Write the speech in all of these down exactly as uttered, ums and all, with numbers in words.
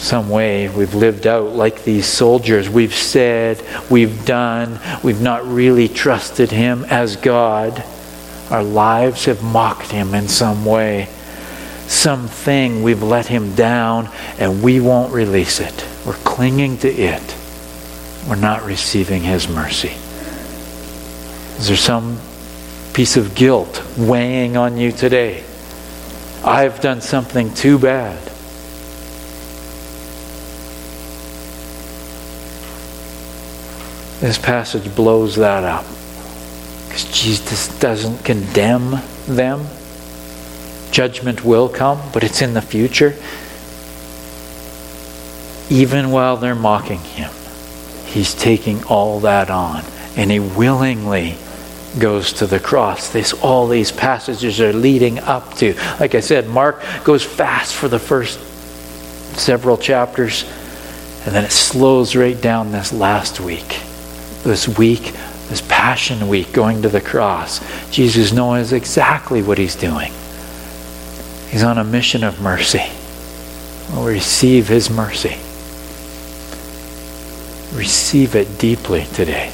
some way we've lived out like these soldiers. We've said, we've done, we've not really trusted Him as God. Our lives have mocked Him in some way. Something we've let Him down and we won't release it. We're clinging to it. We're not receiving His mercy. Is there some piece of guilt weighing on you today? I've done something too bad. This passage blows that up. Because Jesus doesn't condemn them. Judgment will come, but it's in the future. Even while they're mocking Him, He's taking all that on. And He willingly goes to the cross. This, all these passages are leading up to. Like I said, Mark goes fast for the first several chapters. And then it slows right down this last week. This week, this Passion Week, going to the cross. Jesus knows exactly what He's doing. He's on a mission of mercy. We'll receive His mercy. Receive it deeply today.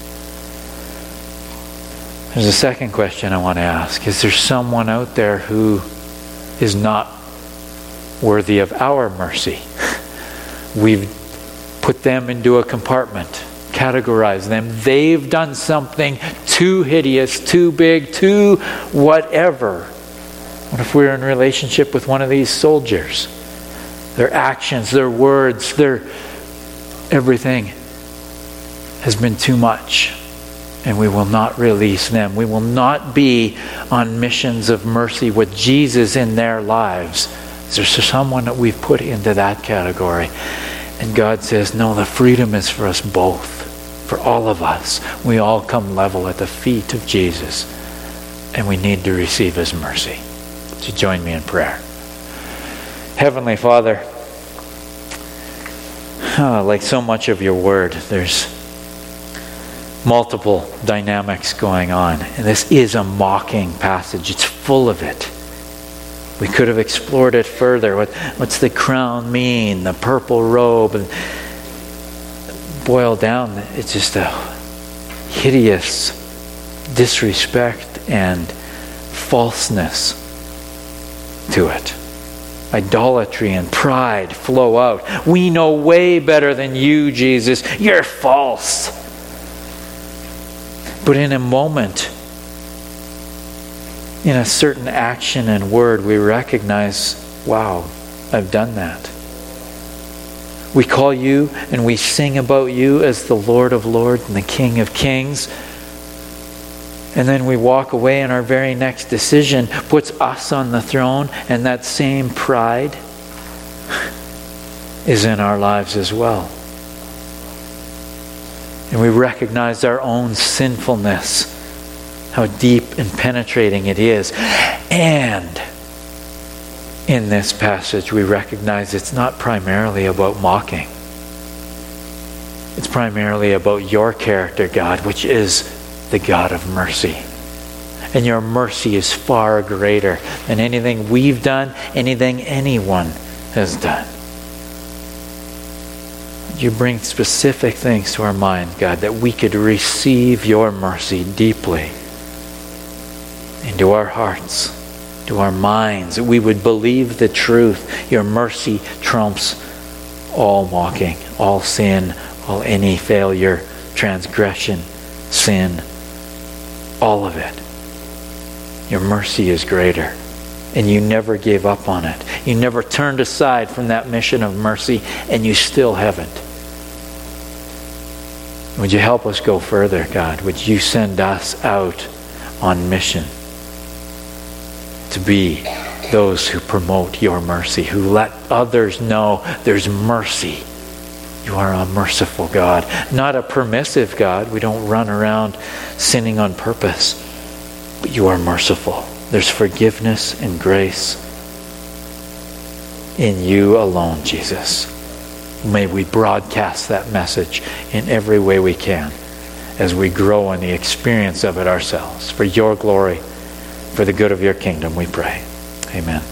There's a second question I want to ask. Is there someone out there who is not worthy of our mercy? We've put them into a compartment, categorized them. They've done something too hideous, too big, too whatever. What if we're in relationship with one of these soldiers? Their actions, their words, their everything has been too much. And we will not release them. We will not be on missions of mercy with Jesus in their lives. Is there someone that we've put into that category? And God says, no, the freedom is for us both. For all of us. We all come level at the feet of Jesus. And we need to receive His mercy. Would you join me in prayer? Heavenly Father, oh, like so much of your word, there's multiple dynamics going on. And this is a mocking passage. It's full of it. We could have explored it further. What, what's the crown mean? The purple robe. And boil down, it's just a hideous disrespect and falseness to it. Idolatry and pride flow out. We know way better than you, Jesus. You're false. But in a moment, in a certain action and word, we recognize, wow, I've done that. We call you and we sing about you as the Lord of Lords and the King of Kings. And then we walk away and our very next decision puts us on the throne, and that same pride is in our lives as well. And we recognize our own sinfulness, how deep and penetrating it is. And in this passage, we recognize it's not primarily about mocking. It's primarily about your character, God, which is the God of mercy. And your mercy is far greater than anything we've done, anything anyone has done. You bring specific things to our mind, God, that we could receive your mercy deeply into our hearts, to our minds, that we would believe the truth. Your mercy trumps all mocking, all sin, all any failure, transgression, sin, all of it. Your mercy is greater. And you never gave up on it. You never turned aside from that mission of mercy, and you still haven't. Would you help us go further, God? Would you send us out on mission to be those who promote your mercy, who let others know there's mercy. You are a merciful God, not a permissive God. We don't run around sinning on purpose, but you are merciful. There's forgiveness and grace in you alone, Jesus. May we broadcast that message in every way we can as we grow in the experience of it ourselves. For your glory, for the good of your kingdom, we pray. Amen.